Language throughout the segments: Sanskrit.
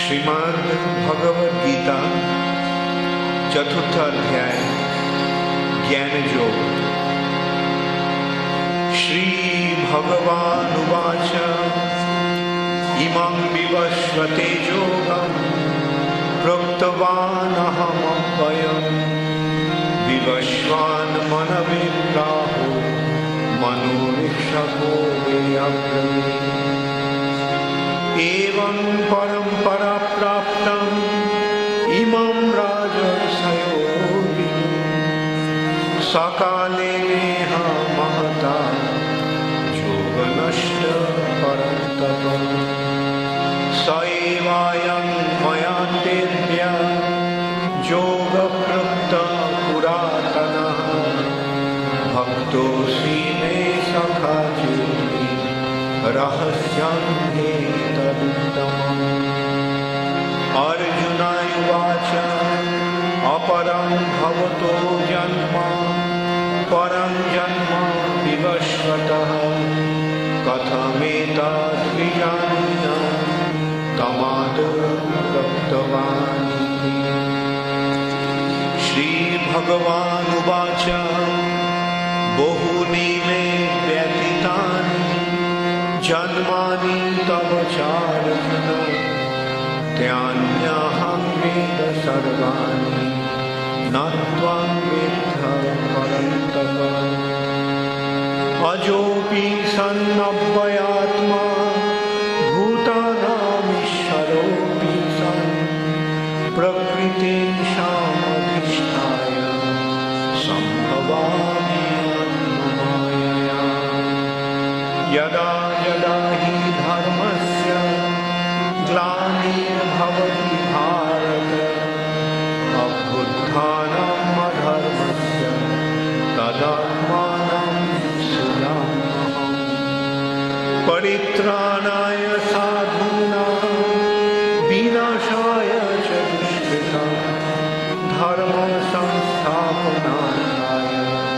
श्रीमद् भगवद गीता चतुर्थ अध्याय ज्ञान योग। श्री भगवानुवाच इमं विवस्वते योगं प्रोक्तवानहमव्ययं विवस्वान् मनवे प्राहो मनोरिक्षको मे अब्रवीत्। एवं परंपरा प्राप्तम् इमं राजर्षयो सकाले नेह महता योगनष्ट परन्तप स एवायं मया तेभ्य योगप्रोक्त पुरातनः भक्तोऽसि मे सखा चेति रहस्यं हि तदुत्तमम्। अर्जुनायुवाच अपरं भवतो जन्म परं जन्म विवस्वतः कथमेतद्विजानीयाम् तमादौ प्रोक्तवान् इति। श्रीभगवानुवाच बहूनि मे व्यतीतानि जन्मानि तव चार्जुन त्यान्यहं वेद सर्वाणि न त्वं वेत्थ परन्तप। अजोऽपि सन्नव्ययात्मा भूतानामीश्वरोऽपि सन् प्रकृतिं सामधिष्ठाय सम्भवामि आत्ममायया। यदा यदा हि धर्मस्य ग्लानिर्भवति भारत अभ्युत्थानम् अधर्मस्य तदात्मानं सृजाम्यहम्। परित्राणाय साधूनां विनाशाय च दुष्कृतां धर्म संस्थापनार्थाय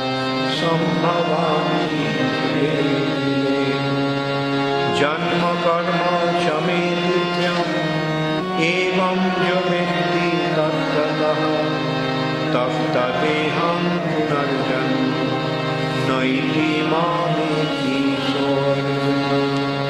सम्भवामि युगे युगे। जन्म कर्म च मे नित्यम् एवं यो वेत्ति तत्ततः तत्तदेहं पुनर्जन्म नैति मामेति सोऽर्जुन।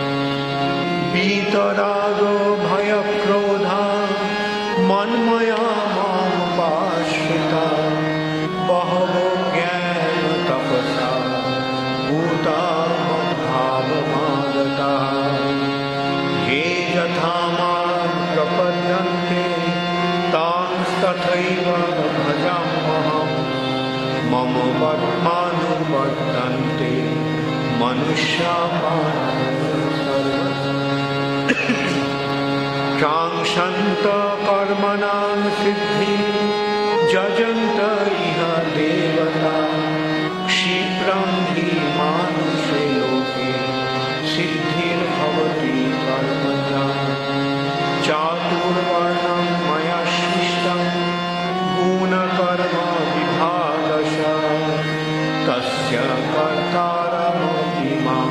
वीतरागो भयक्रोधा मन्मया मामुपाश्रिता बहवो ज्ञानतपसा भूता ये यथा मां प्रपद्यन्ते तांस्तथैव भजाम्यहम्। मम वर्त्मानुवर्तन्ते मनुष्याः काङ्क्षन्त कर्मणां सिद्धिं यजन्त इह देवता क्षिप्रं हि मानुषे लोके सिद्धिर्भवति कर्मजा। चातुर्वर्णं मया सृष्टं गुणकर्म विभागशः तस्य कर्तारमपि मां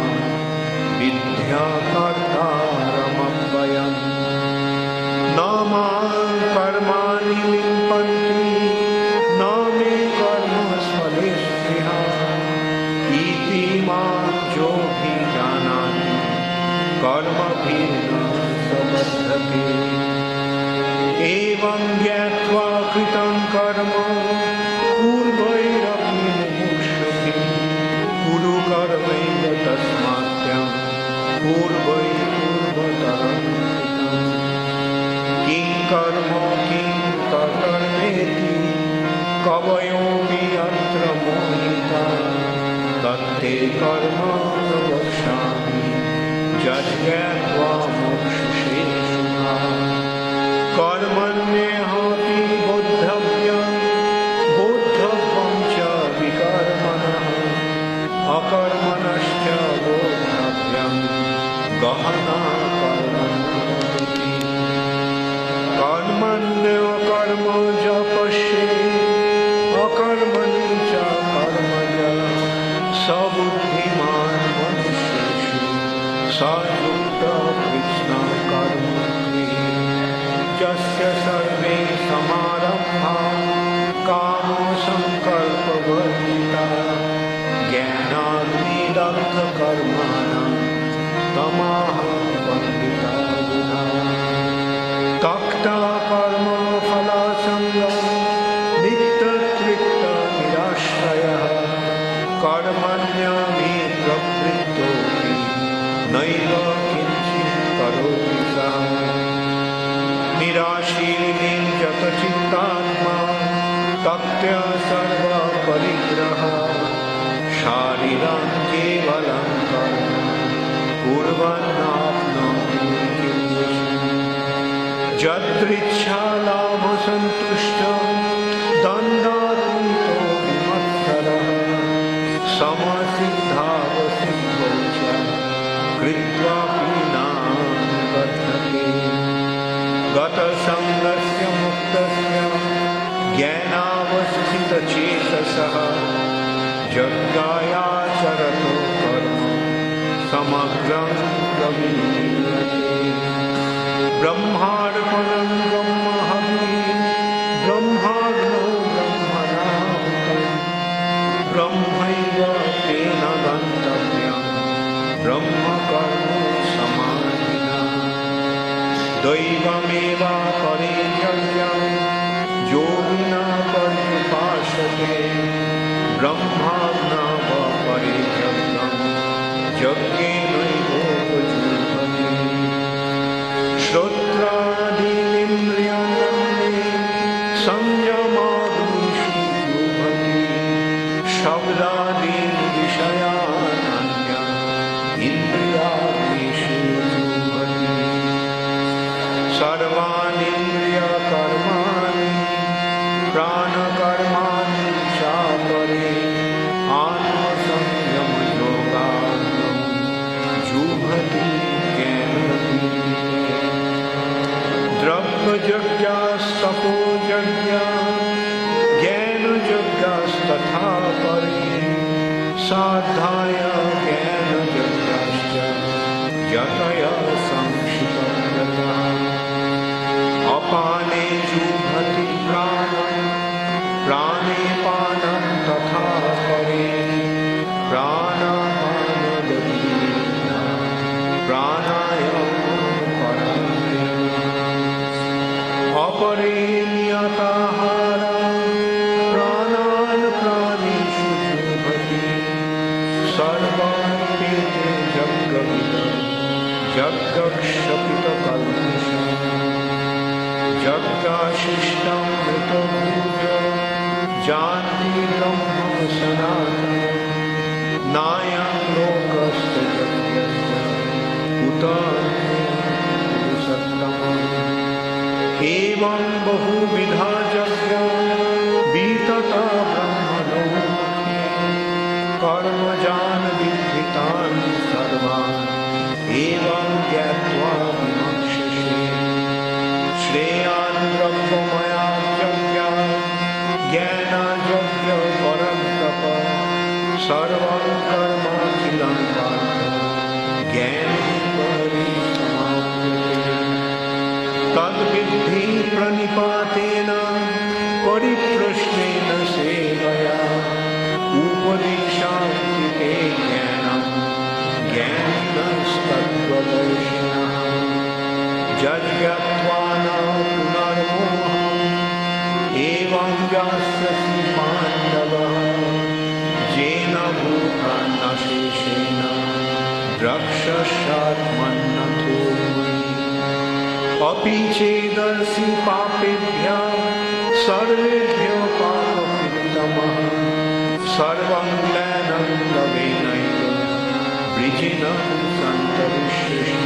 विद्याकर्तारमव्ययम्। न मां कर्माणि लिम्पन्ति न मे कर्मफले स्पृहा इति मां योऽभिजानाति कर्मभिः न सबध्यते। एवं ज्ञात्वा कृतं कर्म पूर्वैरपि मुमुक्षुभिः कुरु कर्मैव तस्मात् पूर्वै पूर्वतरं कृतं। किं कर्म किं कर्मेति कवयोऽपि अत्र मोहिताः तत्ते कर्म प्रवक्ष्यामि यज्ञात्वा मोक्षसे शुभाः। कर्मण्येहापि बोद्धव्यं बोद्धव्यं च विकर्मणः अकर्मणश्च बोद्धव्यं गहना कर्मणोऽपि। कर्मण्यकर्म च पश्येत् अकर्मणि च कर्मज स बुद्धिमान् मनुष्येषु स युक्तः कृष्णकर्मकृत्। सर्वकर्माणां तमाह पंडिताः त्यक्ता कर्म फलासंगं नित्यतृप्त निराश्रयः कर्मण्येव प्रवृत्तोऽपि नैव किञ्चित् करोति सः निराशीर्निर्जतचित्तात्मा त्यक्त्य सर्वपरिग्रहः शारीरं केवलं कर्म कुर्वन्नाप्नोति किल्बिषम् यदृच्छालाभसन्तुष्टो दण्डातीतो विमत्सरः समसिद्धावसिद्धौ च कृत्वापि नानुबध्यते गतसङ्गस्य मुक्तस्य ज्ञानावस्थितचेतसः यज्ञायाचरतो कर्म समग्रं प्रविलीयते ब्रह्मार्पणं ब्रह्महविः ब्रह्माग्नौ ब्रह्मणाहुतं ब्रह्मैव तेन गन्तव्यं ब्रह्मकर्म समाधिना दैवमेवापरे यज्ञं योगिना पर्युपासते ब्रह्माग्नवपरे यज्ञं यज्ञेनैवोपजीवते श्रोत्रादीनिन्द्रियाणि संयमाग्निषु जुह्वति शब्दादीन् विषयानन्य इन्द्रियाग्निषु जुह्वति सर्वानीन्द्रियकर्माणि प्राणकर्माणि चापरे आत्मसंयमयोगाग्नौ जुह्वति ज्ञानदीपिते द्रव्ययज्ञास्तपोयज्ञा ज्ञानयज्ञास्तथा परे साधाय ज्ञानयज्ञाश्च यतयः संक्षिप्तव्रतः अपाने जुह्वति प्राणं प्राणे पानं तथा परे प्राणापानगतिर्विद्या प्राणायामपरायणः अपरे नियताहारं प्राणान् प्राणेषु जुह्वति सर्वान्ते जग्गविदं जग्गक्षपितकल्मषम् जग्गाशिष्टं मृतभूय जानति ब्रह्म सनातनं नायं लोकस्य यज्ञस्य कुतः एवं बहुविधा यज्ञा वितता ब्रह्मणो कर्मजान् विद्धितानि सर्वान् एवं ज्ञात्वा विमोक्ष्यसे श्रेयान् ब्रह्ममयाज्ञा ज्ञानायज्ञ परं तप सर्वं कर्माखिलं पार्थ ज्ञाने परिसमाप्यते तद्विद्धि प्रणिपातेन परिप्रश्नेन सेवया उपदिशान्ति ते ज्ञानं ज्ञानिनस्तत्त्वदर्शिनः यज्ञत्वा न पुनर्मोहम् एवं यास्यसि पाण्डवः येन भूतान्नशेषेण द्रक्ष्यस्यात्मन्नथो मयि अपि चेदसि पापेभ्यः सर्वेभ्यो पापकृत्तमः सर्वं ज्ञानं लवेनैव वृजिनं सन्तरिष्यसि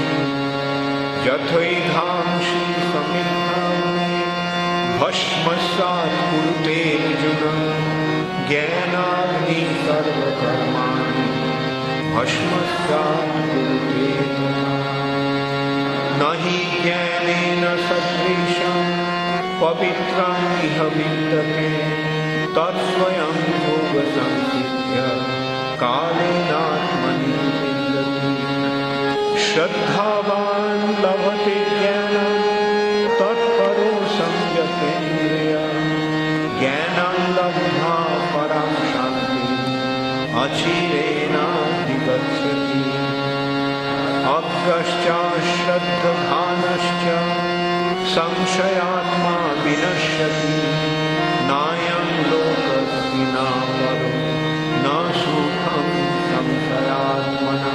यथैधांसि समिद्धानि भस्मसात् कुरुते अर्जुन ज्ञानाग्निः सर्वकर्माणि भस्मसात् कुरुते तथा न हि ज्ञानेन सदृशं पवित्रम् इह विद्यते तत्स्वयं योगसंसिद्ध्य कालेनात्मनि विन्दति श्रद्धावान् लभते ज्ञानं तत्परो संयतेन्द्रियः ज्ञानं लब्ध्वा परां शान्तिम् अचिरेणाधिगच्छति गच्छति अज्ञश्च श्रद्धधानश्च संशयात्मा विनश्यति नायं लोकस्य न परो न सुखं संशयात्मनः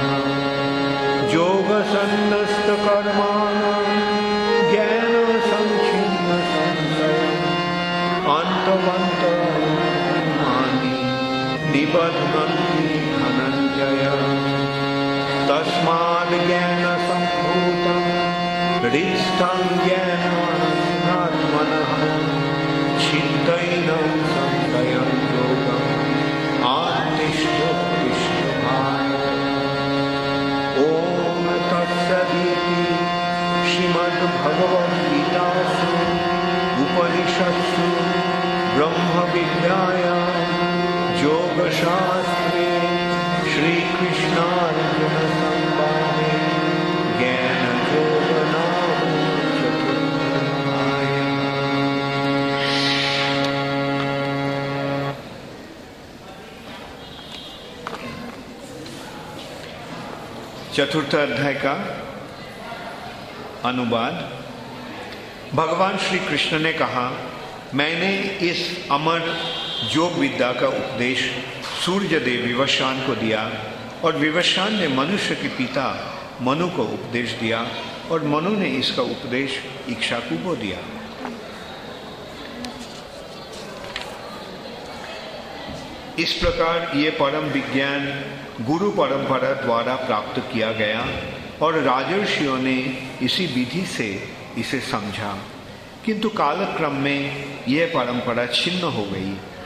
योगसन्न्यस्तकर्माणां ज्ञानसंच्छिन्नसंशयम् अन्तवन्तमानि निबध्नन्ति धनञ्जय तस्माद् ज्ञानसम्भूतं हृस्थं ज्ञानात्मनः चिन्तयन् संशयं योगम् आत्तिष्ठ तिष्ठ भारत। ओम तत्सदिति श्रीमद्भगवद्गीतासु उपनिषत्सु ब्रह्मविद्यायां योगशास्त्रे श्रीकृष्णार्जुन संवादे ज्ञानयोग नाम चतुर्थाय। चतुर्थ अध्याय का अनुवाद। भगवान श्री कृष्ण ने कहा, मैंने इस अमर योग विद्या का उपदेश सूर्य देव विवस्वान को दिया और विवस्वान ने मनुष्य के पिता मनु को उपदेश दिया और मनु ने इसका उपदेश इक्ष्वाकु को दिया। इस प्रकार ये परम विज्ञान गुरु परंपरा द्वारा प्राप्त किया गया और राजर्षियों ने इसी विधि से इसे समझा, किंतु कालक्रम में यह परंपरा छिन्न हो गई